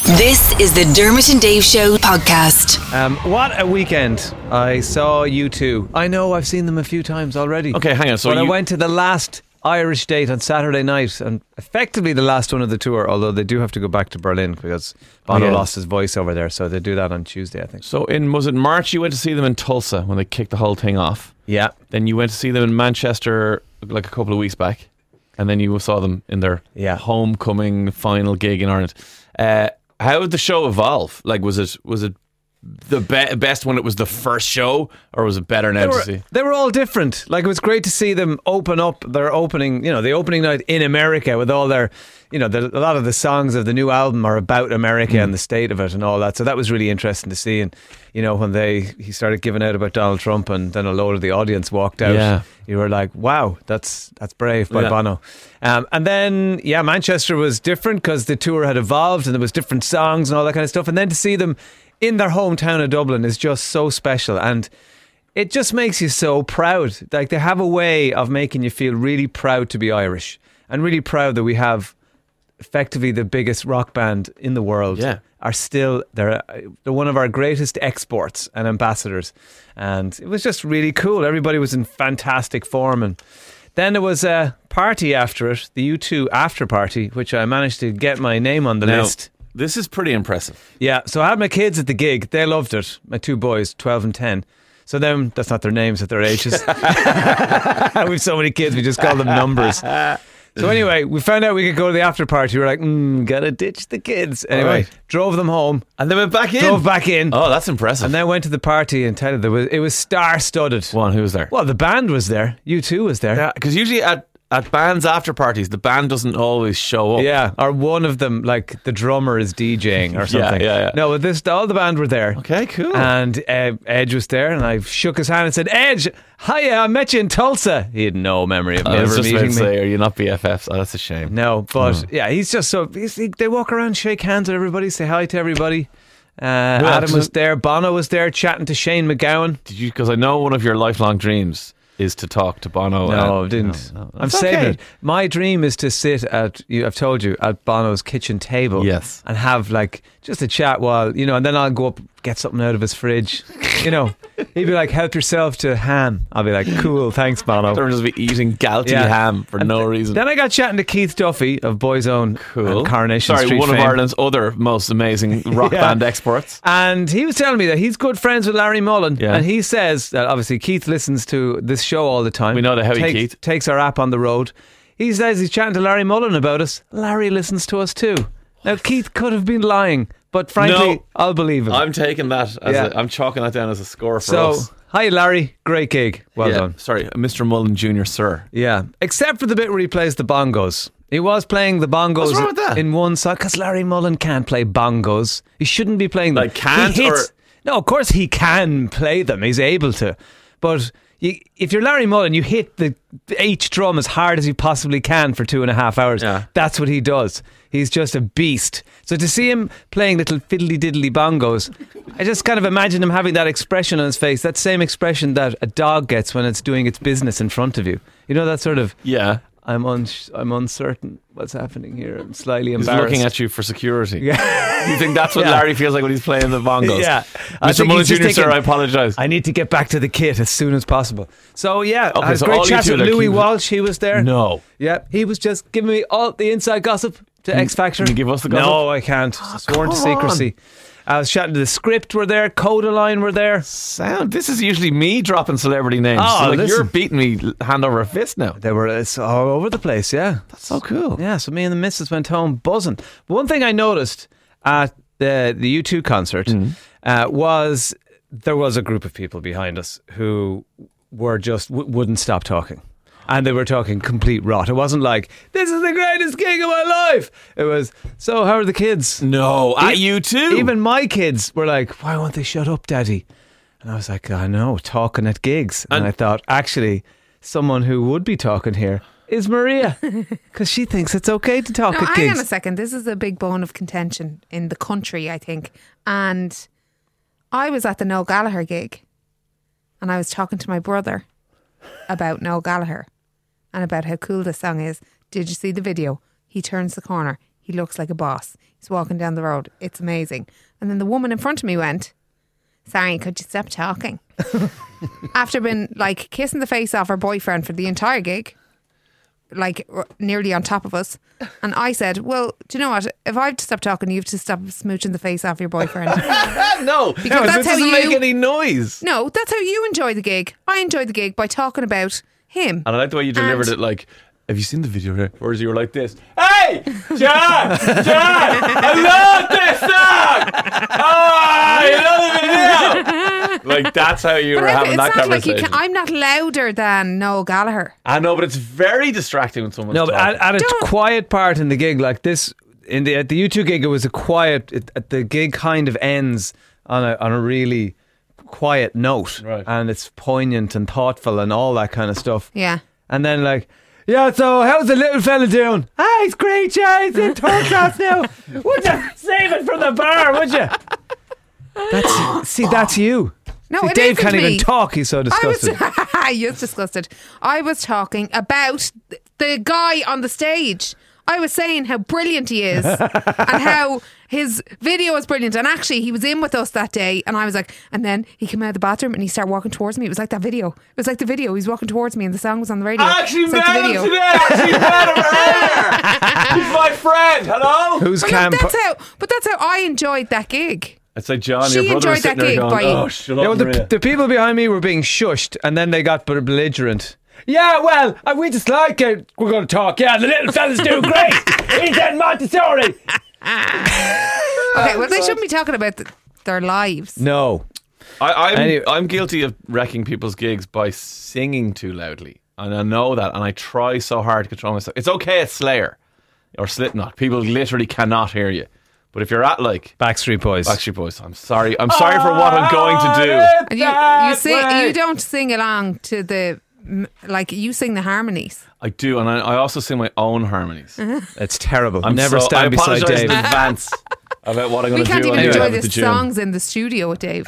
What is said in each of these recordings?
This is the Dermot and Dave Show podcast. What a weekend. I saw U2. I know I've seen them a few times already. Okay, hang on. So I went to the last Irish date on Saturday night, and effectively the last one of the tour, although they do have to go back to Berlin because Bono lost his voice over there, so they do that on Tuesday, I think. So was it March you went to see them in Tulsa when they kicked the whole thing off? Yeah. Then you went to see them in Manchester like a couple of weeks back, and then you saw them in their homecoming final gig in Ireland. How did the show evolve? Like, was it the best when it was the first show, or was it better now to see? They were all different. Like, it was great to see them open up their opening, the opening night in America with all their, a lot of the songs of the new album are about America and the state of it and all that. So that was really interesting to see. And, when he started giving out about Donald Trump and then a load of the audience walked out, you were like, wow, that's brave by Bono. And then, Manchester was different because the tour had evolved and there was different songs and all that kind of stuff. And then to see them in their hometown of Dublin is just so special, and it just makes you so proud. Like, they have a way of making you feel really proud to be Irish and really proud that we have effectively the biggest rock band in the world. Are still they're one of our greatest exports and ambassadors, and it was just really cool. Everybody was in fantastic form, and then there was a party after it, the U2 after party, which I managed to get my name on the list. This is pretty impressive. Yeah, so I had my kids at the gig. They loved it. My two boys, 12 and 10. So then, that's not their names, at their ages. We've so many kids, we just call them numbers. So anyway, we found out we could go to the after party. We were like, gotta ditch the kids. Anyway, drove them home. And they went back in? Drove back in. Oh, that's impressive. And then went to the party and tell you, it was star-studded. Who was there? Well, the band was there. U2 was there. Yeah, because usually at bands after parties, the band doesn't always show up. Yeah, or one of them, like the drummer is DJing or something. Yeah. No, but all the band were there. Okay, cool. And Edge was there, and I shook his hand and said, Edge, hiya, I met you in Tulsa. He had no memory of ever meeting me. Say, are you not BFFs? Oh, that's a shame. No, but he's just so... they walk around, shake hands with everybody, say hi to everybody. Adam was there, Bono was there, chatting to Shane McGowan. Did you? Because I know one of your lifelong dreams is to talk to Bono. No, I didn't. No. I'm saving it. My dream is to sit I've told you, at Bono's kitchen table. Yes. And have like just a chat while, and then I'll go up, get something out of his fridge. He'd be like, help yourself to ham. I'll be like, cool, thanks, Bono. Don't just be eating galty ham for no reason. Then I got chatting to Keith Duffy of Boyzone and Coronation Street one fame. of Ireland's other most amazing rock band exports. And he was telling me that he's good friends with Larry Mullen. Yeah. And he says that obviously Keith listens to this show all the time. We know the Howie Keith. Takes our app on the road. He says he's chatting to Larry Mullen about us. Larry listens to us too. Now, Keith could have been lying, but frankly, I'll believe him. I'm taking that I'm chalking that down as a score for us. Hi Larry, great gig. Well done. Sorry, Mr. Mullen Jr., sir. Yeah, except for the bit where he plays the bongos. He was playing the bongos. What's wrong with that? In one song, because Larry Mullen can't play bongos. He shouldn't be playing them. Like, can't No, of course he can play them. He's able to. But if you're Larry Mullen, you hit each drum as hard as you possibly can for 2.5 hours. Yeah. That's what he does. He's just a beast. So to see him playing little fiddly diddly bongos, I just kind of imagine him having that expression on his face, that same expression that a dog gets when it's doing its business in front of you. That sort of... Yeah. I'm uncertain what's happening here. I'm slightly He's embarrassed. looking at you for security. Yeah. You think that's what Larry feels like when he's playing the bongos? Yeah. Mr. Mullen Jr., sir, I apologise. I need to get back to the kit as soon as possible. So, I had so great all chats you two with are Louis cute. Walsh. He was there. No. Yeah, he was just giving me all the inside gossip to X Factor. Can you give us the gossip? No, I can't. Sworn to secrecy. I was chatting to the Script were there, Codaline were there. This is usually me dropping celebrity names. You're beating me hand over fist now. They were all over the place, yeah. That's so cool. Yeah, so me and the missus went home buzzing. But one thing I noticed at the U2 concert was there was a group of people behind us who were just wouldn't stop talking. And they were talking complete rot. It wasn't like, this is the greatest gig of my life. It was, so how are the kids? No, at U2. Even my kids were like, why won't they shut up, Daddy? And I was like, I know, talking at gigs. And I thought, actually, someone who would be talking here is Maria, because she thinks it's okay to talk at gigs. Hang on a second. This is a big bone of contention in the country, I think. And I was at the Noel Gallagher gig, and I was talking to my brother about Noel Gallagher and about how cool this song is. Did you see the video? He turns the corner. He looks like a boss. He's walking down the road. It's amazing. And then the woman in front of me went, sorry, could you stop talking? After been like kissing the face off her boyfriend for the entire gig, like nearly on top of us. And I said, well, do you know what? If I have to stop talking, you have to stop smooching the face off your boyfriend. No, because that's this how doesn't you make any noise. No, that's how you enjoy the gig. I enjoy the gig by talking about him. And I like the way you delivered it. Like, have you seen the video here? Whereas you were like this. Hey, John, I love this song. Oh, you love the video. Like, that's how you were having that conversation. Like I'm not louder than Noel Gallagher. I know, but it's very distracting when someone's No, but talking. at a quiet part in the gig like this, at the U2 gig, it was a quiet. The gig kind of ends on a really quiet note, right. And it's poignant and thoughtful and all that kind of stuff. Yeah, and then like. Yeah, so how's the little fella doing? Ah, he's great, yeah, he's in third class now. Would you save it from the bar, would you? That's you. No, see, it Dave can't me. even talk, he's so disgusted. You're disgusted. I was talking about the guy on the stage. I was saying how brilliant he is and how his video is brilliant. And actually, he was in with us that day. And I was like, and then he came out of the bathroom and he started walking towards me. It was like that video. It was like the video. He was walking towards me and the song was on the radio. I actually met him today. I actually met him earlier. He's my friend. Hello? Who's camp? But that's how I enjoyed that gig. It's like John, your brother was sitting there going, oh, shut up, the people behind me were being shushed and then they got belligerent. Yeah, well, we just like it. We're going to talk. Yeah, the little fella's doing great. He's at Montessori. Okay, well, they shouldn't be talking about their lives. No. I'm guilty of wrecking people's gigs by singing too loudly. And I know that. And I try so hard to control myself. It's okay at Slayer or Slipknot. People literally cannot hear you. But if you're at like Backstreet Boys, I'm sorry for what I'm going to do. And you don't sing along to the, like, you sing the harmonies. I do, and I also sing my own harmonies. It's terrible. I'm never stand beside Dave in advance about what I'm going to do. We can't even enjoy the songs in the studio with Dave.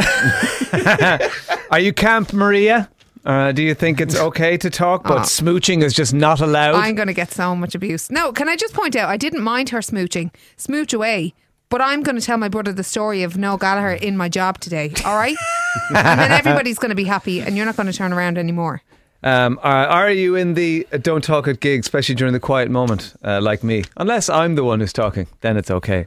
Are you Camp Maria? Do you think it's okay to talk, but smooching is just not allowed? I'm going to get so much abuse. No, can I just point out, I didn't mind her smooching. Smooch away. But I'm going to tell my brother the story of Noel Gallagher in my job today, all right? And then everybody's going to be happy and you're not going to turn around anymore. Are you in the don't talk at gigs, especially during the quiet moment, like me? Unless I'm the one who's talking, then it's okay.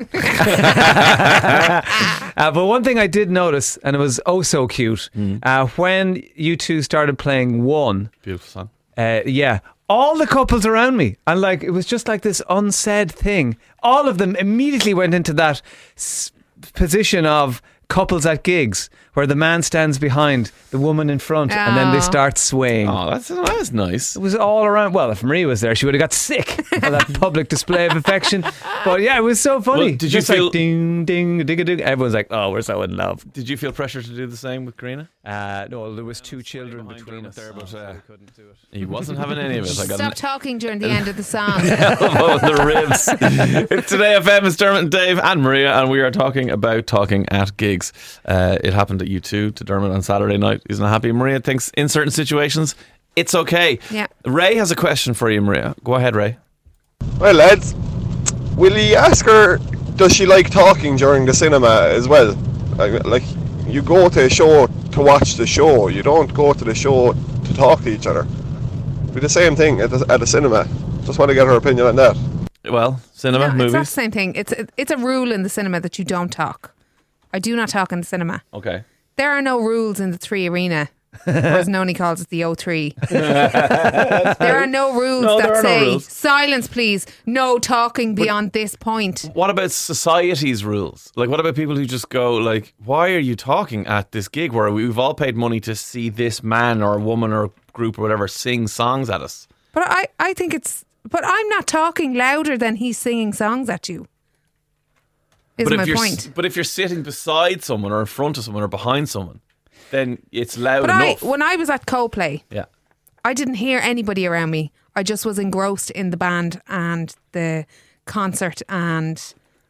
But one thing I did notice, and it was oh so cute, when U2 started playing One. Beautiful song. Yeah. All the couples around me, and like it was just like this unsaid thing. All of them immediately went into that position of couples at gigs, where the man stands behind the woman in front, and then they start swaying. Oh, that was nice. It was all around. Well, if Marie was there, she would have got sick of that public display of affection. But yeah, it was so funny. Well, did you just feel like ding, ding, ding, ding? Everyone's like, "Oh, we're so in love." Did you feel pressure to do the same with Karina? No, there was two children between us there, but I couldn't do it. He wasn't having any of it. Stop talking during the end of the song. Elbow in the ribs. It's Today FM. It's Dermot and Dave and Maria, and we are talking about talking at gigs. It happened at U2 to Dermot on Saturday night. He's not happy. Maria thinks in certain situations it's okay. Yeah. Ray has a question for you, Maria. Go ahead, Ray. Well, lads, will you ask her, does she like talking during the cinema as well? Like, you go to a show to watch the show. You don't go to the show to talk to each other. Be the same thing at the cinema. Just want to get her opinion on that. Well, cinema, movies. It's not the same thing. It's a rule in the cinema that you don't talk. I do not talk in the cinema. Okay. There are no rules in the 3 Arena, or as Noni calls it, the O3. There are no rules that say, silence please, no talking beyond this point. What about society's rules? Like, what about people who just go, like, why are you talking at this gig where we've all paid money to see this man or woman or group or whatever sing songs at us? But I think it's... But I'm not talking louder than he's singing songs at you. Is my point. But if you're sitting beside someone or in front of someone or behind someone, then it's loud enough. When I was at Coldplay, yeah, I didn't hear anybody around me. I just was engrossed in the band and the concert and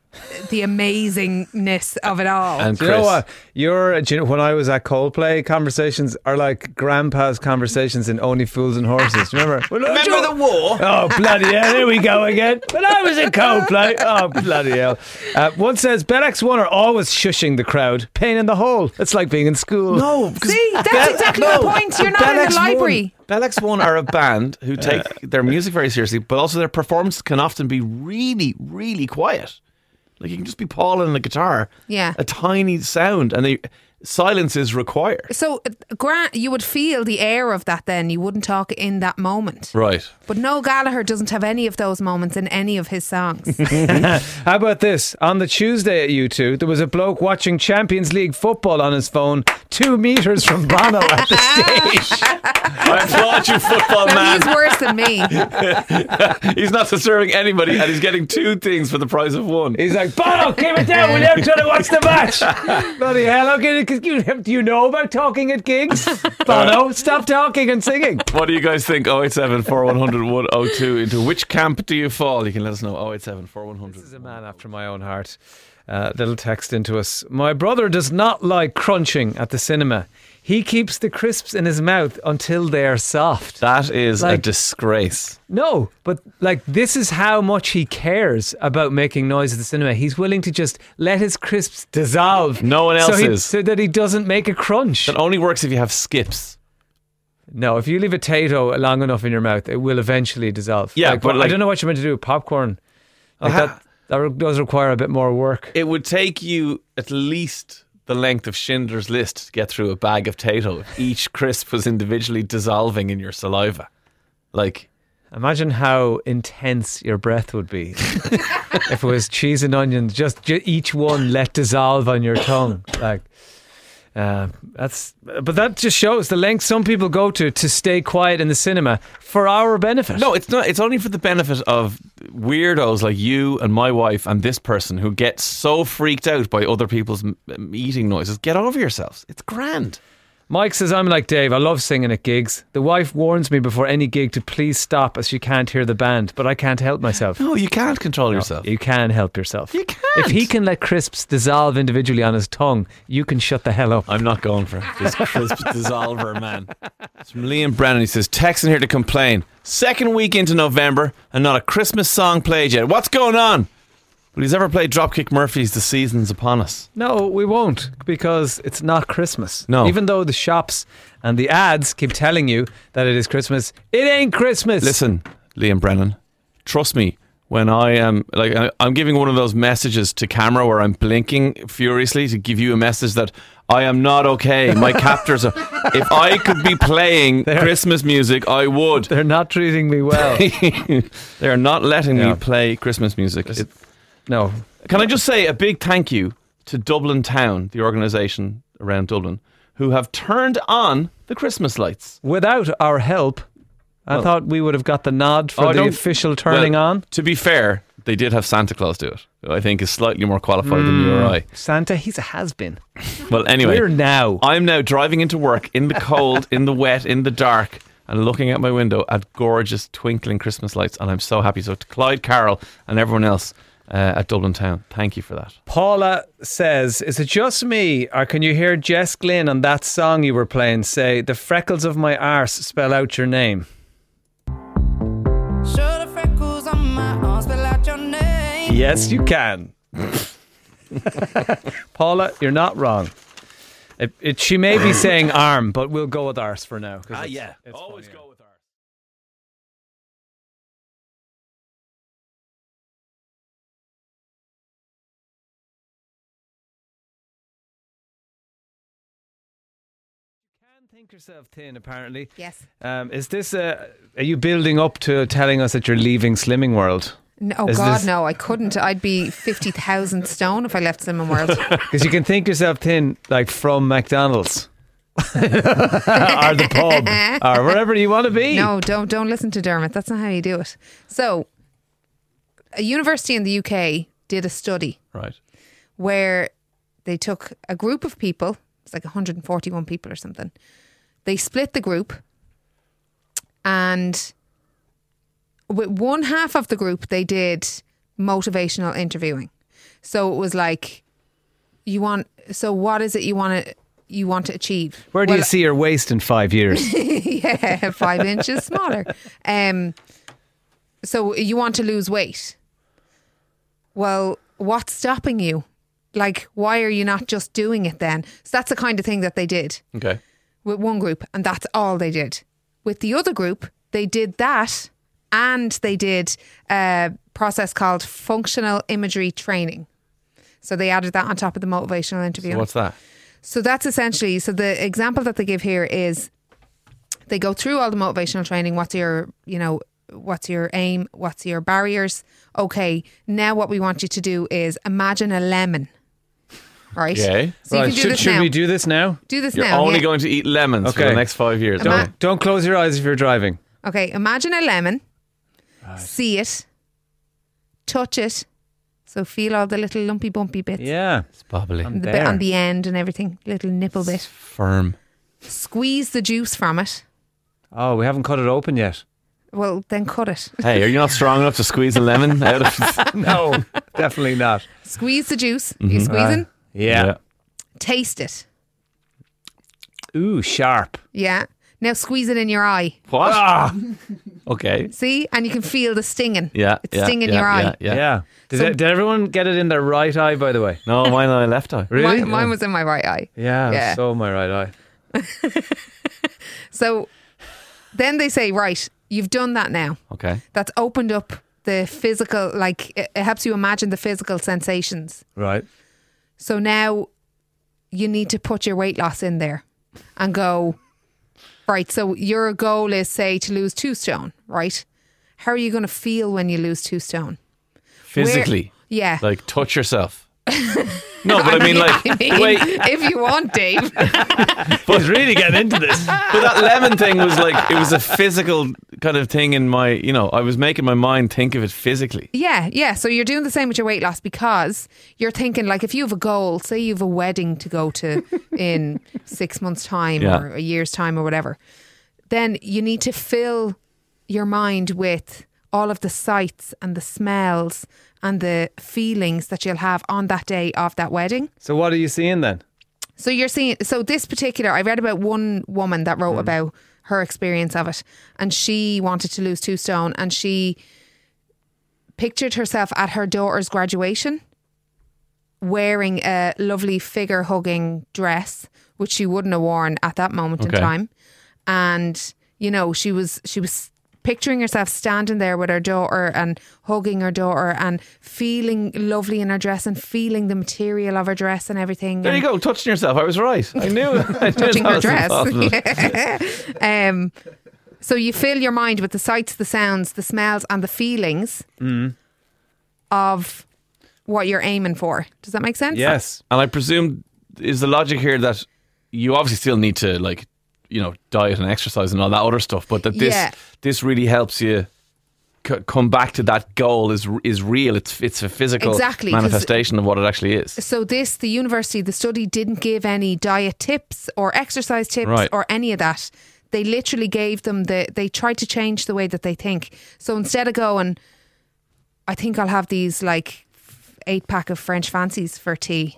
the amazingness of it all. And Do you know Chris, what? When I was at Coldplay, conversations are like grandpa's conversations in Only Fools and Horses. Do you remember? remember the war? Oh, bloody hell, here we go again. When I was at Coldplay. Oh, bloody hell. One says, BetX1 are always shushing the crowd. Pain in the hole. It's like being in school. No, because See, that's exactly the point. You're not in the library. BetX1 are a band who take their music very seriously, but also their performances can often be really, really quiet. Like you can just be Paul and the guitar, a tiny sound, and silence is required. So, Grant, you would feel the air of that then. You wouldn't talk in that moment. Right. But Noel Gallagher doesn't have any of those moments in any of his songs. How about this? On the Tuesday at U2, there was a bloke watching Champions League football on his phone 2 metres from Bono at the stage. I applaud you, football man. He's worse than me. He's not disturbing anybody, and he's getting 2 things for the price of 1. He's like, Bono, keep it down, will you? I'm trying to watch the match. Bloody hell, okay, do you know about talking at gigs? Bono, stop talking and singing. What do you guys think? 087 4100 102. Into which camp do you fall? You can let us know. 087 4100. This is a man after my own heart. Little text into us. My brother does not like crunching at the cinema. He keeps the crisps in his mouth until they are soft. That is a disgrace. No, but like this is how much he cares about making noise at the cinema. He's willing to just let his crisps dissolve. No one else is. So that he doesn't make a crunch. That only works if you have skips. No, if you leave a Tato long enough in your mouth, it will eventually dissolve. Yeah, but I don't know what you're meant to do with popcorn. That does require a bit more work. It would take you at least the length of Schindler's List to get through a bag of Tato if each crisp was individually dissolving in your saliva. Like, imagine how intense your breath would be if it was cheese and onions, just each one let dissolve on your tongue. Like, but that just shows the length some people go to stay quiet in the cinema for our benefit. No, it's not. It's only for the benefit of weirdos like you and my wife and this person who get so freaked out by other people's eating noises. Get over yourselves. It's grand. Mike says, I'm like Dave, I love singing at gigs. The wife warns me before any gig to please stop as she can't hear the band, but I can't help myself. No, you can't control yourself. You can help yourself. You can't. If he can let crisps dissolve individually on his tongue, you can shut the hell up. I'm not going for this crisp dissolver, man. It's from Liam Brennan. He says, texting here to complain. 2nd week into November and not a Christmas song played yet. What's going on? Will you ever play Dropkick Murphys? The season's upon us. No, we won't, because it's not Christmas. No. Even though the shops and the ads keep telling you that it is Christmas, it ain't Christmas. Listen, Liam Brennan, trust me, when I am, like, I'm giving one of those messages to camera where I'm blinking furiously to give you a message that I am not okay. My captors are, if I could be playing Christmas music, I would. They're not treating me well. They're not letting me play Christmas music. No. Can I just say a big thank you to Dublin Town, the organisation around Dublin, who have turned on the Christmas lights. Without our help, I thought we would have got the nod for the official turning on. To be fair, they did have Santa Claus do it, who I think is slightly more qualified than you or I. Santa, he's a has-been. Well, anyway, I'm now driving into work in the cold, in the wet, in the dark, and looking out my window at gorgeous twinkling Christmas lights, and I'm so happy. So to Clyde Carroll and everyone else at Dublin Town, thank you for that. Paula says, is it just me, or can you hear Jess Glynn on that song you were playing say, the freckles of my arse spell out your name? Show the freckles on my arse spell out your name. Yes, you can. Paula, you're not wrong. She may be saying arm, but we'll go with arse for now. Yeah, always go with arse. Think yourself thin, apparently. Yes. Is this are you building up to telling us that you're leaving Slimming World? No, no, I couldn't. I'd be 50,000 stone if I left Slimming World. Because you can think yourself thin, like from McDonald's or the pub or wherever you want to be. No, don't listen to Dermot. That's not how you do it. So, a university in the UK did a study, right, where they took a group of people. It's like 141 people or something. They split the group, and with one half of the group they did motivational interviewing. So it was like, what is it you want to achieve? Where do you see your waist in 5 years? Yeah, 5 inches smaller. So you want to lose weight. Well, what's stopping you? Like, why are you not just doing it then? So that's the kind of thing that they did Okay. with one group, and that's all they did. With the other group, they did that, and they did a process called functional imagery training. So they added that on top of the motivational interview. So what's that? So that's essentially, so the example that they give here is they go through all the motivational training. What's your aim? What's your barriers? Okay, now what we want you to do is imagine a lemon. Right? Okay. So you Right. can do this Should now. we do this now? Do this You're now. only yeah. going to eat lemons for Okay. the next 5 years. Ima- Don't close your eyes if you're driving. Okay, imagine a lemon. See it. Touch it. So feel all the little lumpy bumpy bits. Yeah. It's bubbly. I'm The bit there. on the end and everything. Little nipple bit. Firm. Squeeze the juice from it. Oh, we haven't cut it open yet. Well, then cut it. Hey, are you not strong enough to squeeze a lemon out of it? No, definitely not. Squeeze the juice. You squeezing? Yeah. Taste it. Ooh, sharp. Yeah. Now squeeze it in your eye. What? Ah, Okay. See? And you can feel the stinging. Yeah. It's stinging your eye. yeah. Yeah. Did everyone get it in their right eye, by the way? No, mine on my left eye. Really? Mine was in my right eye. Yeah, Yeah. so my right eye. So then they say, right, you've done that now. Okay. That's opened up the physical, like it helps you imagine the physical sensations. Right. So now you need to put your weight loss in there and go, right, so your goal is, say, to lose 2 stone, right? How are you going to feel when you lose 2 stone? Physically. Yeah. Like, touch yourself. No, but I mean, like, wait. if you want, Dave. He's really getting into this. But that lemon thing was like, it was a physical kind of thing in my, I was making my mind think of it physically. Yeah. So you're doing the same with your weight loss because you're thinking, like, if you have a goal, say you have a wedding to go to in 6 months' time Yeah. or a year's time or whatever, then you need to fill your mind with all of the sights and the smells and the feelings that you'll have on that day of that wedding. So what are you seeing then? So you're seeing, so this particular, I read about one woman that wrote about her experience of it, and she wanted to lose 2 stone, and she pictured herself at her daughter's graduation wearing a lovely figure hugging dress, which she wouldn't have worn at that moment in Okay. time. And, she was picturing herself standing there with her daughter and hugging her daughter and feeling lovely in her dress and feeling the material of her dress and everything. There you go, touching yourself. I was right. I knew it. Touching that her was dress. impossible. Yeah. So you fill your mind with the sights, the sounds, the smells, and the feelings of what you're aiming for. Does that make sense? Yes. And I presume, is the logic here that you obviously still need to, like, diet and exercise and all that other stuff, but that Yeah. this really helps you come back to that goal is real. It's a physical Exactly, 'cause- manifestation of what it actually is. So the study didn't give any diet tips or exercise tips Right. or any of that. They literally gave them they tried to change the way that they think. So instead of going, I think I'll have these like 8-pack of French fancies for tea.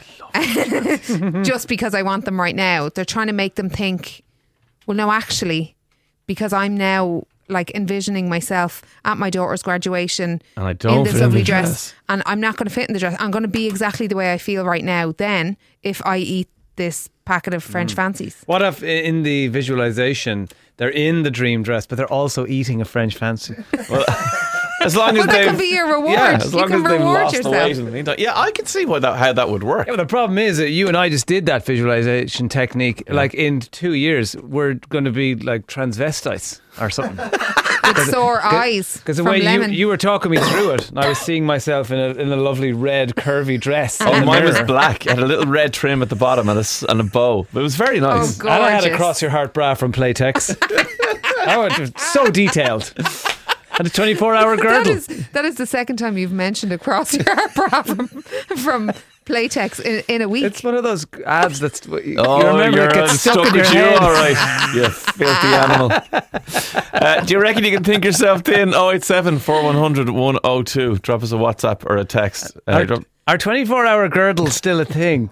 Just because I want them right now. They're trying to make them think, well, no, actually, because I'm now like envisioning myself at my daughter's graduation And I don't in this fit in lovely the dress, dress. and I'm not going to fit in the dress. I'm going to be exactly the way I feel right now. Then, if I eat this packet of French fancies, What if in the visualization they're in the dream dress, but they're also eating a French fancy? Well, as long as that they've could be your reward. Yeah, as You long can as they've reward lost yourself. the weight in the meantime. Yeah, I can see how that would work. Yeah, but the problem is that you and I just did that visualization technique. Like in 2 years, we're going to be like transvestites or something. with sore eyes Because the from way lemon. you were talking me through it, and I was seeing myself in a lovely red curvy dress. Oh, in the mine was mirror. black. It had a little red trim at the bottom and a bow. It was very nice. Oh, And I had a gorgeous. cross your heart bra from Playtex. So detailed. And a 24-hour girdle. That is the second time you've mentioned a cross your heart bra from Playtex in a week. It's one of those ads that's you Oh, remember it you're gets stuck in your with you, head. all right. You filthy animal. Do you reckon you can think yourself thin? 087 4100 102. Drop us a WhatsApp or a text. Are 24-hour girdles still a thing?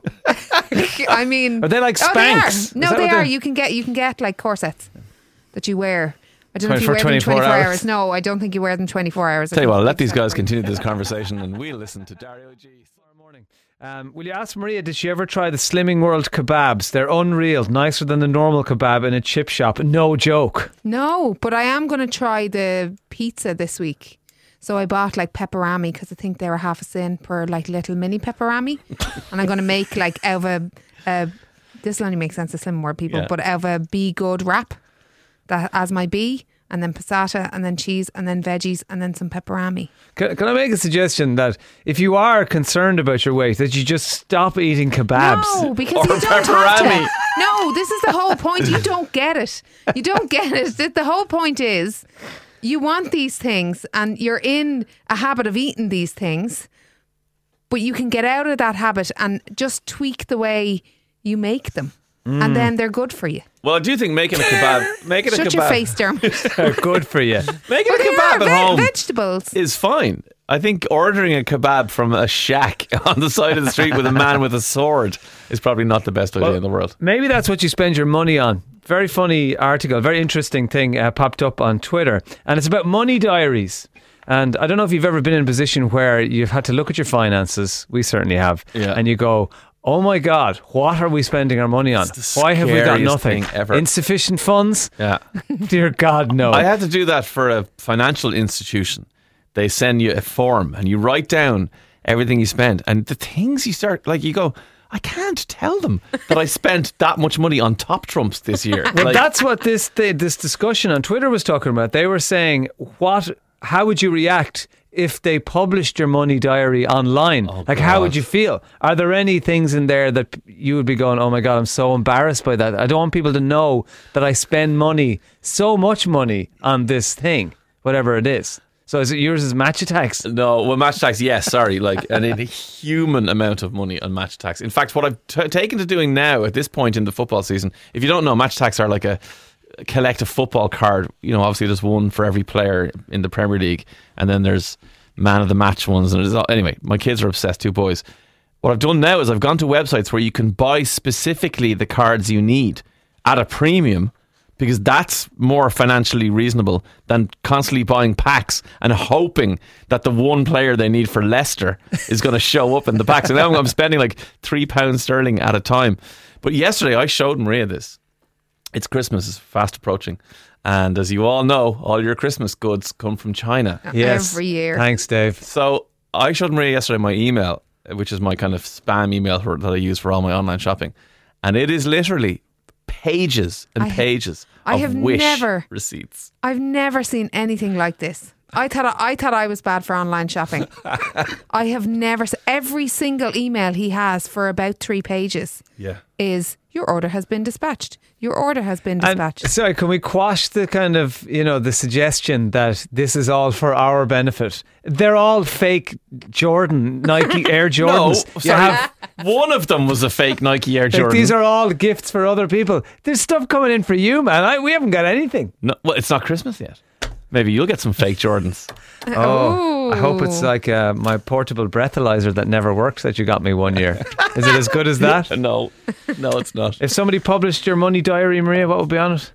I mean, Are they like Spanx? Oh, they are. You can get like corsets that you wear. I don't know if you wear them 24 hours. No, I don't think you wear them 24 hours. Tell you what, let these guys continue this conversation and we'll listen to Dario G. Tomorrow morning. Will you ask Maria, did she ever try the Slimming World kebabs? They're unreal, nicer than the normal kebab in a chip shop. No joke. No, but I am going to try the pizza this week. So I bought like pepperami because I think they were half a cent per like little mini pepperami. And I'm going to make like out of a this will only make sense to Slimming World people, but out of a Be Good wrap that as my B, and then passata, and then cheese, and then veggies, and then some pepperami. Can I make a suggestion that if you are concerned about your weight, that you just stop eating kebabs? No, because Or you don't pepperami. have to. No, this is the whole point. You don't get it. You don't get it. The whole point is you want these things and you're in a habit of eating these things, but you can get out of that habit and just tweak the way you make them. And then they're good for you. Well, I do think making a kebab, Shut your face, Dermot. They're good for you. making Well, a they kebab are at home vegetables. is fine. I think ordering a kebab from a shack on the side of the street with a man with a sword is probably not the best idea in the world. Maybe that's what you spend your money on. Very funny article, very interesting thing popped up on Twitter. And it's about money diaries. And I don't know if you've ever been in a position where you've had to look at your finances. We certainly have. Yeah. And you go, oh my God, what are we spending our money on? It's the Why have we got scariest nothing? thing ever. Insufficient funds? Yeah. Dear God, no. I had to do that for a financial institution. They send you a form and you write down everything you spend. And the things you start, like you go, I can't tell them that I spent that much money on top trumps this year. Well, Like, that's what this discussion on Twitter was talking about. They were saying, how would you react if they published your money diary online? How would you feel? Are there any things in there that you would be going, oh my God, I'm so embarrassed by that. I don't want people to know that I spend money, so much money on this thing, whatever it is. So is it yours is match attacks? No, well, match tax, yes, sorry. Like an inhuman amount of money on match tax. In fact, what I've taken to doing now at this point in the football season, if you don't know, match tax are like a collective football card. You know, obviously there's one for every player in the Premier League, and then there's man of the match ones. And anyway, my kids are obsessed, 2 boys. What I've done now is I've gone to websites where you can buy specifically the cards you need at a premium, because that's more financially reasonable than constantly buying packs and hoping that the one player they need for Leicester is going to show up in the pack. So now I'm spending like £3 sterling at a time. But yesterday I showed Maria this. It's Christmas, is fast approaching. And as you all know, all your Christmas goods come from China. Yes. Every year. Thanks, Dave. So I showed Maria yesterday my email, which is my kind of spam email that I use for all my online shopping. And it is literally pages and pages of Wish receipts. I've never seen anything like this. I thought I was bad for online shopping. I have never. Every single email he has for about 3 pages is your order has been dispatched. Your order has been dispatched. And, sorry, can we quash the kind of, the suggestion that this is all for our benefit? They're all fake Nike Air Jordans. No, sorry. One of them was a fake Nike Air Jordan. These are all gifts for other people. There's stuff coming in for you, man. We haven't got anything. No, well, it's not Christmas yet. Maybe you'll get some fake Jordans. Oh, I hope it's like my portable breathalyzer that never worked that you got me one year. Is it as good as that? No, it's not. If somebody published your money diary, Maria, what would be on it?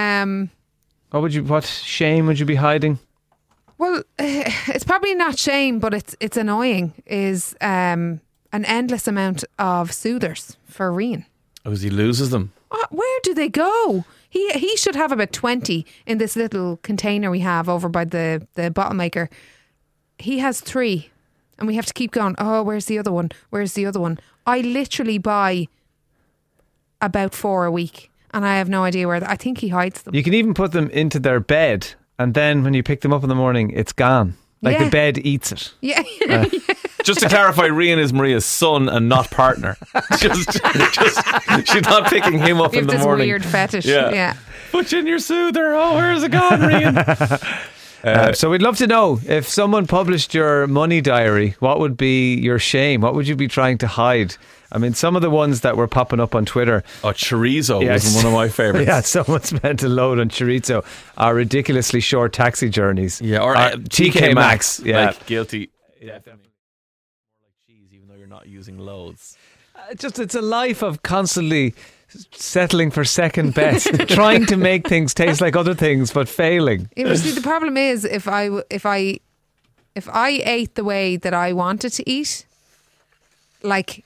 What shame would you be hiding? Well, it's probably not shame, but it's annoying. Is an endless amount of soothers for Rian. Oh, he loses them. Where do they go? He should have about 20 in this little container we have over by the bottle maker. He has 3, and we have to keep going. Oh, where's the other one? Where's the other one? I literally buy about 4 a week, and I have no idea where. I think he hides them. You can even put them into their bed, and then when you pick them up in the morning, it's gone. Like the bed eats it. Yeah. Just to clarify, Rian is Maria's son and not partner. just she's not picking him up in the morning. Weird fetish. Yeah. Put you in your soother. Oh, where's it gone, Rian? So we'd love to know, if someone published your money diary, what would be your shame? What would you be trying to hide? I mean, some of the ones that were popping up on Twitter. Oh, chorizo was one of my favourites. Yeah, someone spent a load on chorizo. Our ridiculously short taxi journeys. Yeah, or TK Maxx. Yeah. Like, guilty. Yeah, using loads. It's a life of constantly settling for second best, trying to make things taste like other things, but failing. You see, the problem is if I ate the way that I wanted to eat, like,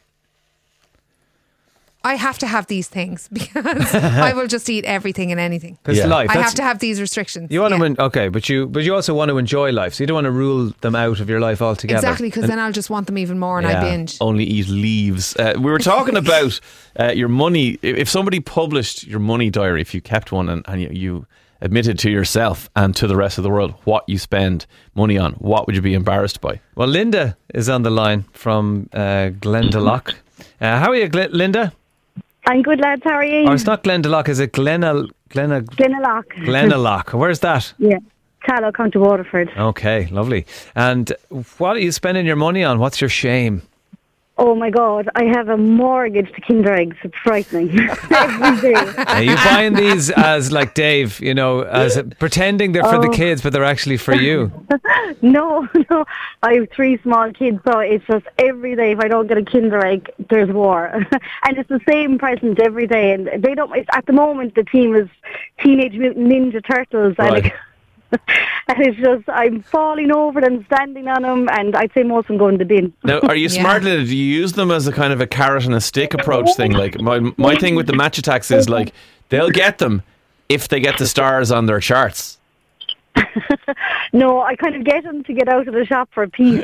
I have to have these things because I will just eat everything and anything. Because life, I have to have these restrictions. You want to but you also want to enjoy life, so you don't want to rule them out of your life altogether. Exactly, because then I'll just want them even more and I binge. Only eat leaves. We were talking about your money. If somebody published your money diary, if you kept one and you admitted to yourself and to the rest of the world what you spend money on, what would you be embarrassed by? Well, Linda is on the line from Glendalough. How are you, Linda? I'm good, lads. How are you? Oh, it's not Glendalough, is it Glenalough. Glenalough. Where's that? Yeah. Tallow, County Waterford. Okay, lovely. And what are you spending your money on? What's your shame? Oh my God, I have a mortgage to Kinder Eggs. It's frightening. Every day. Are you buying these as like Dave, as pretending they're for the kids, but they're actually for you? No. I have 3 small kids, so it's just every day. If I don't get a Kinder Egg, there's war. And it's the same present every day. And they don't. At the moment, the team is Teenage Mutant Ninja Turtles. Right. And it's just, I'm falling over them, standing on them, and I'd say most of them go in the bin. Now, are you smart, Linda? Do you use them as a kind of a carrot and a stick approach thing? Like, my thing with the Match Attacks is, like, they'll get them if they get the stars on their charts. No, I kind of get them to get out of the shop for a piece.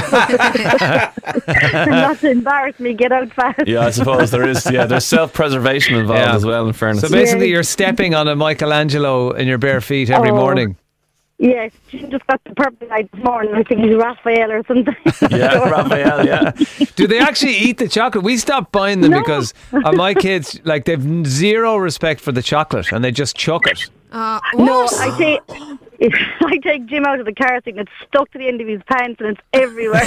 And not to embarrass me, get out fast. Yeah, I suppose there's self-preservation involved as well, in fairness. So basically you're stepping on a Michelangelo in your bare feet every morning. Yes, she just got the purple light this morning. I think he's Raphael or something. Yeah, Raphael, yeah. Do they actually eat the chocolate? We stopped buying them because my kids, like, they've zero respect for the chocolate and they just chuck it. No, I take Jim out of the car thing. It's stuck to the end of his pants and it's everywhere.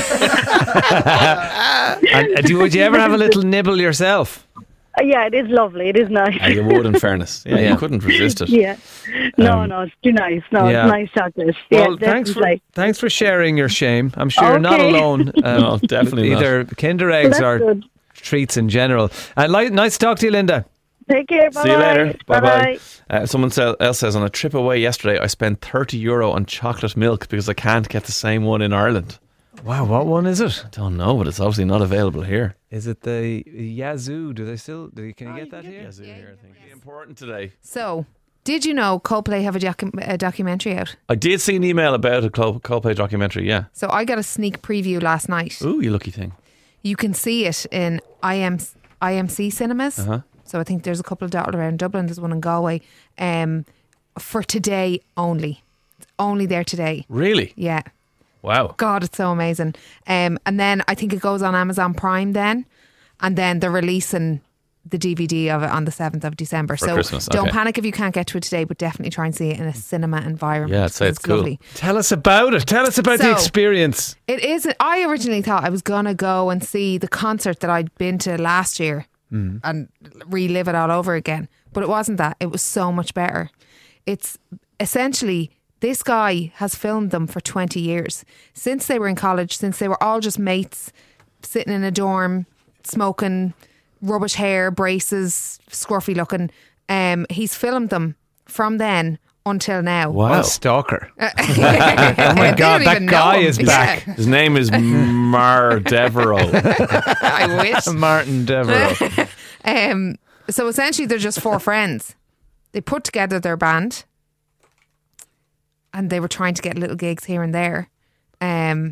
And would you ever have a little nibble yourself? Yeah, it is lovely. It is nice. You would, in fairness. Yeah, you couldn't resist it. Yeah. No, it's too nice. No, it's nice chocolate. Well, yeah, thanks for sharing your shame. I'm sure you're not alone. No, definitely not. Either Kinder Eggs or treats in general. Nice to talk to you, Linda. Take care. Bye. See you later. Bye-bye. Someone else says, on a trip away yesterday, I spent €30 on chocolate milk because I can't get the same one in Ireland. Wow, what one is it? I don't know, but it's obviously not available here. Is it the Yazoo? Can you get that here? Yazoo here, I think. It's important today. So, did you know Coldplay have a documentary out? I did see an email about a Coldplay documentary, yeah. So I got a sneak preview last night. Ooh, you lucky thing. You can see it in IMC cinemas. Uh-huh. So I think there's a couple dotted around Dublin. There's one in Galway. For today only. It's only there today. Really? Yeah. Wow. God, it's so amazing. And then I think it goes on Amazon Prime then. And then they're releasing the DVD of it on the 7th of December. For so Christmas, don't okay. panic if you can't get to it today, but definitely try and see it in a cinema environment. Yeah, I'd say it's cool. lovely. Tell us about it. Tell us about the experience. It is. I originally thought I was going to go and see the concert that I'd been to last year and relive it all over again. But it wasn't that. It was so much better. It's essentially... This guy has filmed them for 20 years. Since they were in college, since they were all just mates, sitting in a dorm, smoking, rubbish hair, braces, scruffy looking. He's filmed them from then until now. Wow. What a stalker. Oh my God, that guy is back. Yeah. His name is Mar Devereaux. I wish. Martin Devereaux. So essentially they're just 4 friends. They put together their band. And they were trying to get little gigs here and there. And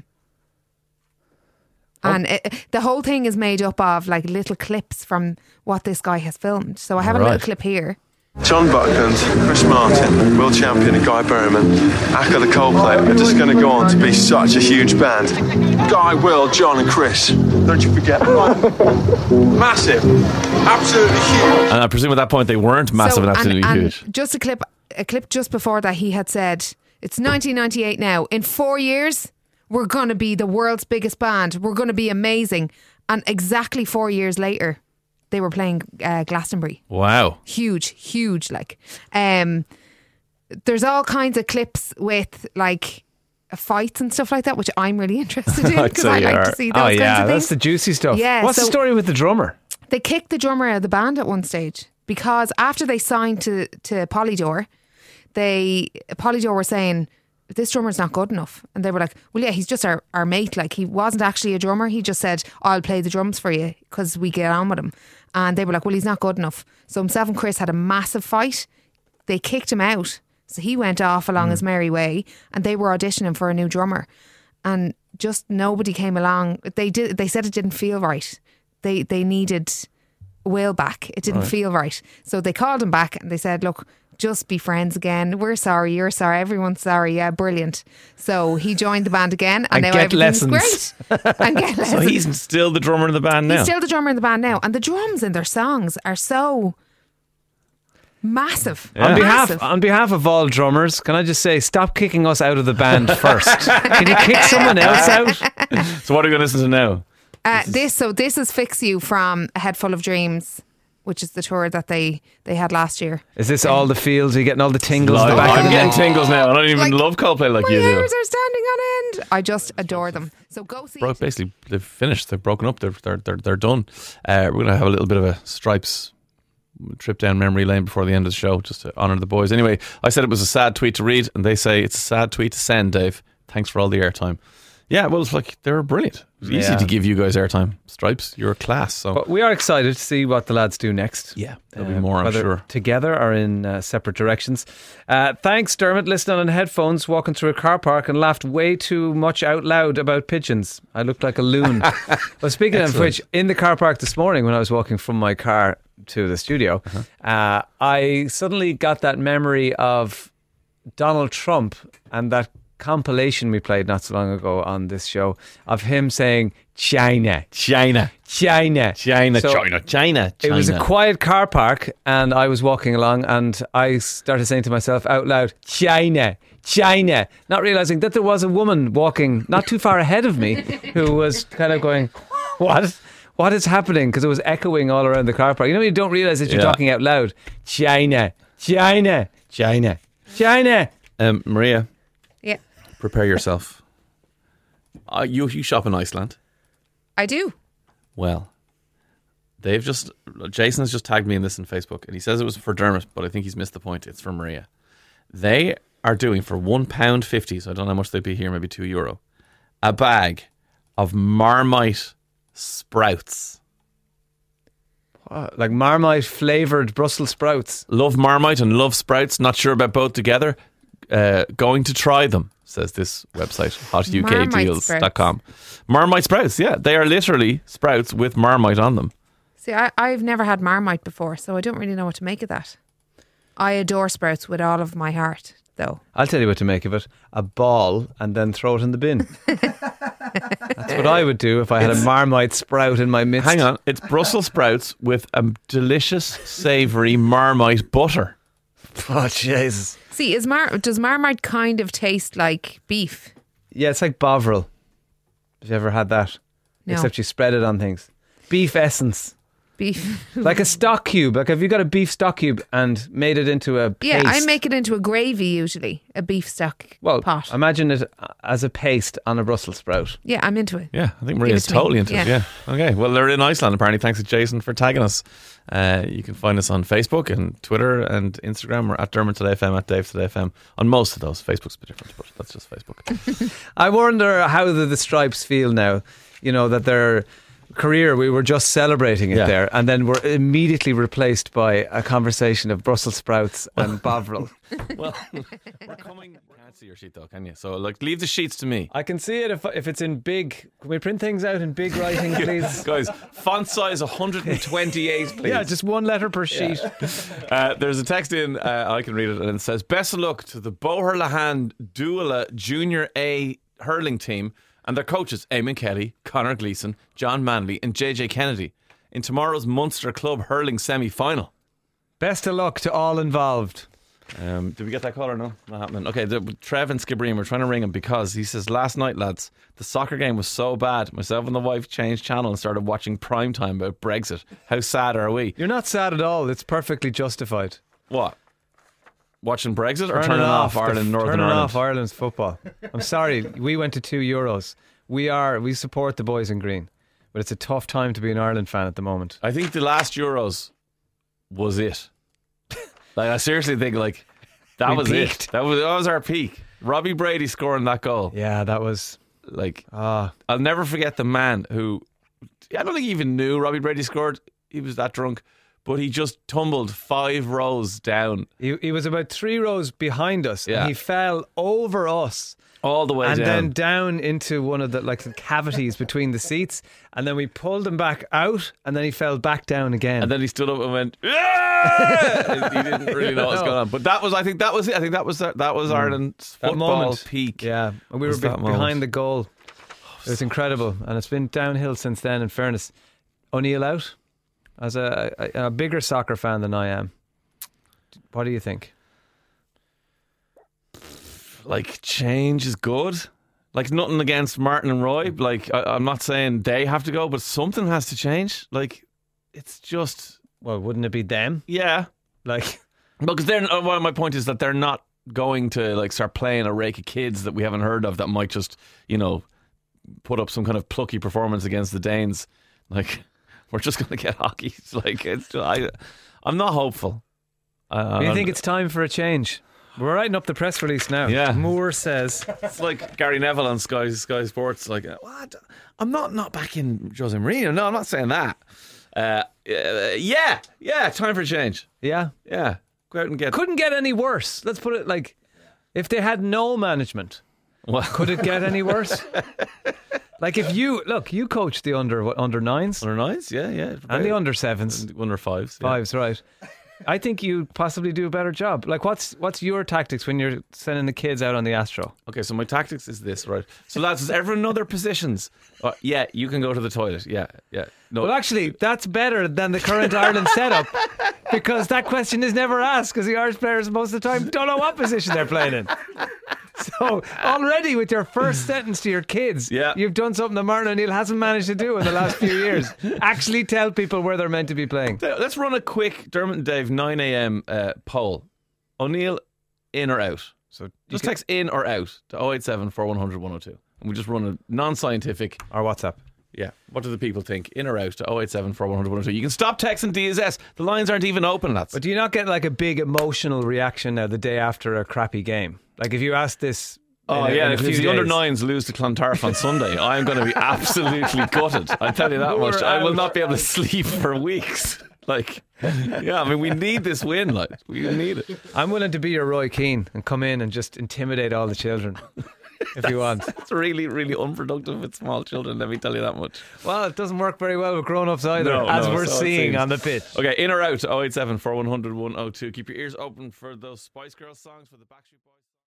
the whole thing is made up of like little clips from what this guy has filmed. So I have a little clip here. John Buckland, Chris Martin, world champion and Guy Berryman, Akka the Coldplay are just going to go on to be such a huge band. Guy, Will, John and Chris, don't you forget. Massive, absolutely huge. And I presume at that point they weren't massive and absolutely huge. Just a clip just before that he had said, it's 1998 now. In 4 years, we're going to be the world's biggest band. We're going to be amazing. And exactly 4 years later, they were playing Glastonbury. Wow. Huge, like. There's all kinds of clips with, like, fights and stuff like that, which I'm really interested in because I like to see those Oh kinds yeah, of that's things. the juicy stuff. Yeah, What's the so- story with the drummer? They kicked the drummer out of the band at one stage because after they signed to Polydor, Polydor were saying, this drummer's not good enough. And they were like, well, yeah, he's just our mate. Like, he wasn't actually a drummer. He just said, I'll play the drums for you because we get on with him. And they were like, well, he's not good enough. So himself and Chris had a massive fight. They kicked him out. So he went off along his merry way and they were auditioning for a new drummer. And just nobody came along. They said it didn't feel right. They needed Will back. It didn't feel right. So they called him back and they said, look, just be friends again. We're sorry, you're sorry, everyone's sorry. Yeah, brilliant. So he joined the band again and now get everything's lessons. great. And get So lessons. he's still the drummer in the band now. He's still the drummer in the band now. And the drums in their songs are so massive. Massive. On behalf of all drummers, can I just say, stop kicking us out of the band first. Can you kick someone else out? So what are we going to listen to now? This is Fix You from A Head Full of Dreams, which is the tour that they had last year. Is this all the feels? Are you getting all the tingles in the Live. back of I'm the getting neck? tingles now. I don't even Like, love Coldplay like My you do. hairs are standing on end. I just adore them. So go see it. Basically, they've finished. They've broken up. They're done. We're going to have a little bit of a Stripes trip down memory lane before the end of the show, just to honour the boys. Anyway, I said it was a sad tweet to read, and they say it's a sad tweet to send. Dave, thanks for all the airtime. Yeah, well, it's like they were brilliant. It was easy Yeah. to give you guys airtime. Stripes, you're a class. So But we are excited to see what the lads do next. yeah, there'll be more, I'm whether sure. together or in separate directions. Thanks, Dermot. Listening on headphones, walking through a car park and laughed way too much out loud about pigeons. I looked like a loon. Well, speaking of which, in the car park this morning when I was walking from my car to the studio, I suddenly got that memory of Donald Trump and that compilation we played not so long ago on this show of him saying China. China. So China. it was a quiet car park and I was walking along and I started saying to myself out loud, China, not realising that there was a woman walking not too far ahead of me who was kind of going, what is happening? Because it was echoing all around the car park. You know, you don't realise that you're talking out loud. China. Maria, Yeah, prepare yourself. You shop in Iceland. I do. Well, Jason has just tagged me in this on Facebook, and he says it was for Dermot, but I think he's missed the point. It's for Maria. They are doing for £1.50, so I don't know how much they'd be here, maybe €2, a bag of Marmite sprouts. Like Marmite flavoured Brussels sprouts. Love Marmite and love sprouts. Not sure about both together. Going to try them, says this website, hotukdeals.com. Marmite sprouts, yeah. They are literally sprouts with Marmite on them. See, I've never had Marmite before, so I don't really know what to make of that. I adore sprouts with all of my heart, though. I'll tell you what to make of it. A ball and then throw it in the bin. That's what I would do if I had a Marmite sprout in my midst. Hang on, it's Brussels sprouts with a delicious, savoury Marmite butter. Oh, Jesus. See, does Marmite kind of taste like beef? Yeah, it's like Bovril. Have you ever had that? No. Except you spread it on things. Beef essence. Beef. Like a stock cube. Like, have you got a beef stock cube and made it into a paste? Yeah, I make it into a gravy usually, a beef stock pot. Imagine it as a paste on a Brussels sprout. Yeah, I'm into it. Yeah, I think Maria's to me. totally into it. Yeah. Yeah. Okay. Well, they're in Iceland apparently. Thanks to Jason for tagging us. You can find us on Facebook and Twitter and Instagram. We're at Dermot Today FM, at Dave Today FM. On most of those, Facebook's a bit different, but that's just Facebook. I wonder how the Stripes feel now. You know, that their career, we were just celebrating it there, and then we're immediately replaced by a conversation of Brussels sprouts and Bovril. Well, we're coming. Can't see your sheet though, can you? So, like, leave the sheets to me. I can see it if it's in big. Can we print things out in big writing, please? Guys, font size 128, please. Yeah, just one letter per sheet. There's a text in, I can read it, and it says, best of luck to the Boherlahan Duala Junior A hurling team and their coaches, Eamon Kelly, Conor Gleeson, John Manley and JJ Kennedy in tomorrow's Munster Club hurling semi-final. Best of luck to all involved. Did we get that call or no? Not happening. Okay, Trev and Skibbereen, we're trying to ring him because he says, last night, lads, the soccer game was so bad. Myself and the wife changed channel and started watching primetime about Brexit. How sad are we? You're not sad at all. It's perfectly justified. What? watching Brexit or turning off Ireland, Northern turning Ireland? off Ireland's football. I'm sorry, we went to 2 Euros. We support the boys in green, but it's a tough time to be an Ireland fan at the moment. I think the last Euros was it. Like, I seriously think that We was peaked. it. That was our peak. Robbie Brady scoring that goal. Yeah, that was I'll never forget the man who, I don't think he even knew Robbie Brady scored. He was that drunk, but he just tumbled 5 rows down. He was about 3 rows behind us, Yeah. and he fell over us. All the way And down. then down into one of the the cavities between the seats, and then we pulled him back out, and then he fell back down again. And then he stood up and went, "Ah!" He didn't really know what was going on. But I think that was it. I think that was Ireland's that football moment. peak. Yeah, and we were was that moment. behind the goal. It was incredible, and it's been downhill since then. In fairness, O'Neill out as a bigger soccer fan than I am. What do you think? Change is good. Nothing against Martin and Roy. I'm not saying they have to go, but something has to change. It's just, Well, wouldn't it be them? yeah. Because well, my point is that they're not going to start playing a rake of kids that we haven't heard of that might just put up some kind of plucky performance against the Danes. We're just going to get hockey. I'm not hopeful. Do you think it's time for a change? We're writing up the press release now. Yeah. Moore says It's like Gary Neville on Sky Sports. What? I'm not backing Jose Mourinho. No, I'm not saying that. Yeah, time for a change. yeah. Go out and get. Couldn't get any worse. Let's put it if they had no management, Well, could it get any worse? If you coach the under 9s under 9s, yeah, and the under 7s, under 5s, yeah. 5s, right? I think you possibly do a better job. What's your tactics when you're sending the kids out on the Astro? Okay, so my tactics is this, right? So lads, does everyone know their positions? Yeah, you can go to the toilet. Yeah. No, Well, actually, that's better than the current Ireland setup, because that question is never asked, because the Irish players most of the time don't know what position they're playing in. So already with your first sentence to your kids, Yeah. you've done something that Martin O'Neill hasn't managed to do in the last few years. Actually tell people where they're meant to be playing. let's run a quick Dermot and Dave 9 a.m. Poll. O'Neill, in or out? So just text in or out to 087 4100 102. And we just run a non-scientific. Or WhatsApp. Yeah. What do the people think? In or out to 087 4100 102. You can stop texting DSS. The lines aren't even open, lads. But do you not get a big emotional reaction now the day after a crappy game? If you ask this... Oh, in yeah, a if few the under days. 9s lose to Clontarf on Sunday, I'm going to be absolutely gutted. I tell you that much. I will not be able to sleep for weeks. We need this win. We need it. I'm willing to be your Roy Keane and come in and just intimidate all the children if you want. It's really, really unproductive with small children, let me tell you that much. Well, it doesn't work very well with grown-ups either, No, as no, we're so it seeing seems. on the pitch. Okay, in or out to 087 4100 102. Keep your ears open for those Spice Girls songs for the Backstreet Boys.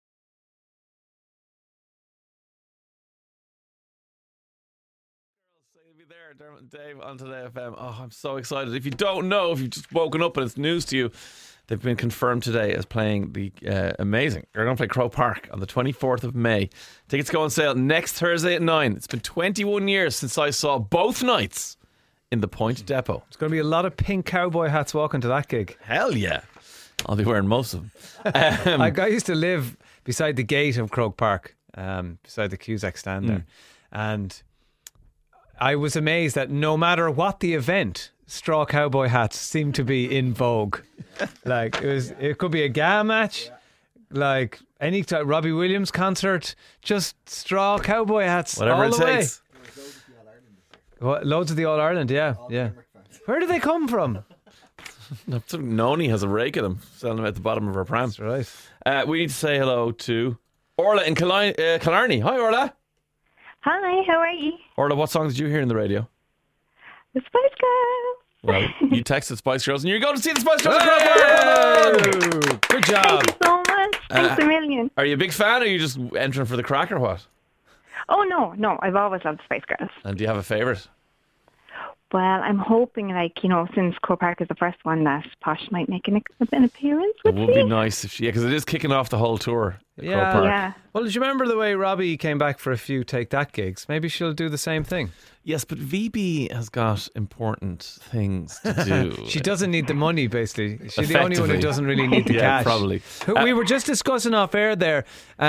Be there, Dermot and Dave on Today FM. Oh, I'm so excited. If you don't know, if you've just woken up and it's news to you, they've been confirmed today as playing the amazing. They're going to play Croke Park on the 24th of May. Tickets go on sale next Thursday at 9. It's been 21 years since I saw both nights in the Point Depot. There's going to be a lot of pink cowboy hats walking to that gig. Hell yeah. I'll be wearing most of them. I used to live beside the gate of Croke Park, beside the Cusack stand there. And I was amazed that no matter what the event, straw cowboy hats seem to be in vogue. It could be a GA match, any type, Robbie Williams concert, just straw cowboy hats. Whatever all it the takes. Way. Loads of the All Ireland, yeah. Where do they come from? Noni has a rake of them, selling them at the bottom of her pram. That's right. We need to say hello to Orla in Killarney. Hi, Orla. Hi, how are you? Orla, what song did you hear in the radio? The Spice Girls. Well, you texted Spice Girls and you're going to see the Spice Girls. Hey! Good job. Thank you so much. Thanks a million. Are you a big fan, or are you just entering for the crack, or what? Oh, no. I've always loved the Spice Girls. And do you have a favourite? Well, I'm hoping, since Croke Park is the first one, that Posh might make an appearance It with would be you. nice if she, because it is kicking off the whole tour Croke Park. Yeah. Well, do you remember the way Robbie came back for a few Take That gigs? Maybe she'll do the same thing. Yes, but VB has got important things to do. She doesn't need the money, basically. She's the only one who Effectively. doesn't really need the Yeah, cash. probably. We were just discussing off air there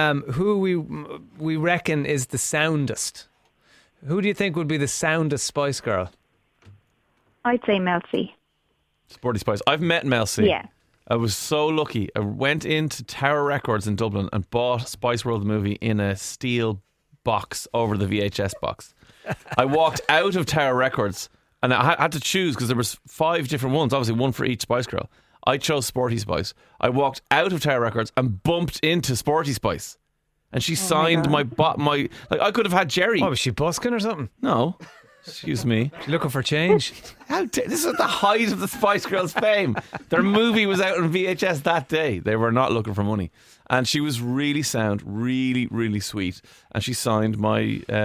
who we reckon is the soundest. Who do you think would be the soundest Spice Girl? I'd say Mel C. Sporty Spice. I've met Mel C. Yeah. I was so lucky. I went into Tower Records in Dublin and bought Spice World the movie in a steel box over the VHS box. I walked out of Tower Records and I had to choose because there was 5 different ones, obviously one for each Spice Girl. I chose Sporty Spice. I walked out of Tower Records and bumped into Sporty Spice. And she signed my like I could have had Jerry. Oh, was she busking or something? No. Excuse me. She's looking for change. This is the height of the Spice Girls' fame. Their movie was out on VHS that day. They were not looking for money. And she was really sound, really, really sweet. And she signed my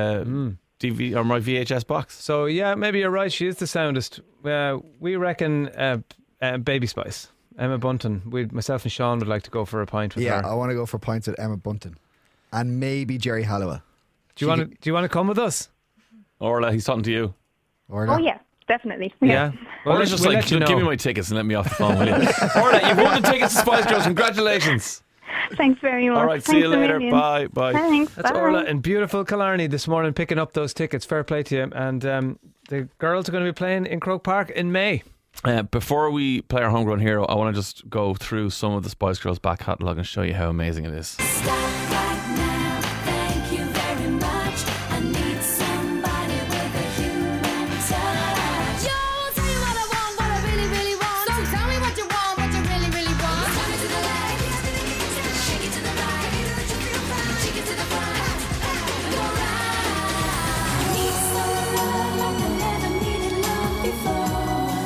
DVD or my VHS box. So, yeah, maybe you're right. She is the soundest. We reckon Baby Spice. Emma Bunton. Myself and Sean would like to go for a pint with her. Yeah, I want to go for pints with Emma Bunton. And maybe Jerry Halliwell. Do you want to come with us? Orla, he's talking to you. Orla? Oh, yeah, definitely. Yeah. Well, let's just we'll like, let you know. give me my tickets and let me off the phone, will you? Orla, you've won the tickets to Spice Girls. Congratulations. Thanks very much. All right, see Thanks you a later. million. Bye. Bye. Thanks. That's bye. Orla in beautiful Killarney this morning picking up those tickets. Fair play to you. And the girls are going to be playing in Croke Park in May. Before we play our homegrown hero, I want to just go through some of the Spice Girls back catalogue and show you how amazing it is. Stop right now. Thank you very much. I need somebody with a human touch. Yo, I'll tell you what I want, what I really, really want. So tell me what you want, what you really, really want. Turn it to the left, shake it to the right, shake it to the front, and go right. I need some love like I never needed love before.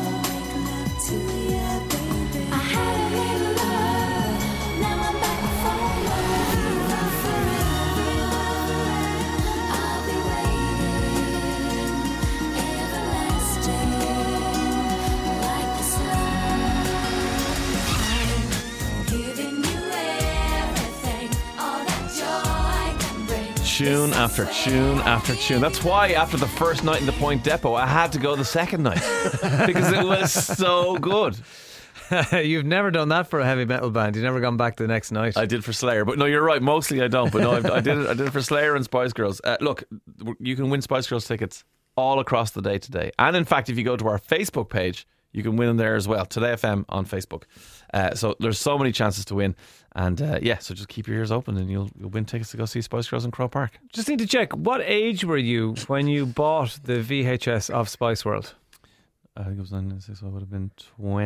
To you, baby. I had a little love, now I'm back for love. Forever, I'll be waiting, everlasting, like the sun. I'm giving you everything, all that joy can bring. Tune after tune after tune. That's why after the first night in the Point Depot, I had to go the second night because it was so good. You've never done that for a heavy metal band. You've never gone back the next night. I did for Slayer, but no, you're right. Mostly I don't, but no, I did it for Slayer and Spice Girls. Look, you can win Spice Girls tickets all across the day today, and in fact, if you go to our Facebook page, you can win them there as well. Today FM on Facebook. So there's so many chances to win, and so just keep your ears open, and you'll win tickets to go see Spice Girls in Croke Park. Just need to check, what age were you when you bought the VHS of Spice World? I think it was 96, so I would have been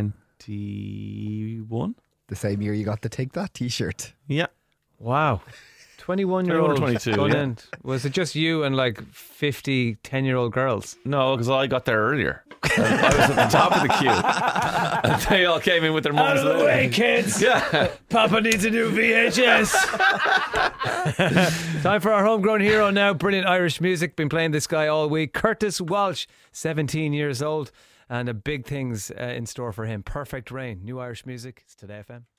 21. The same year you got the Take That t-shirt. Yeah. Wow. 21-year-old. 22, yeah. Was it just you and like 50 10-year-old girls? No, because I got there earlier. I was at the top of the queue. And they all came in with their mums. Out of the way, kids. Yeah. Papa needs a new VHS. Time for our homegrown hero now. Brilliant Irish music. Been playing this guy all week. Curtis Walsh, 17 years old. And big things in store for him. Perfect Rain. New Irish music. It's Today FM.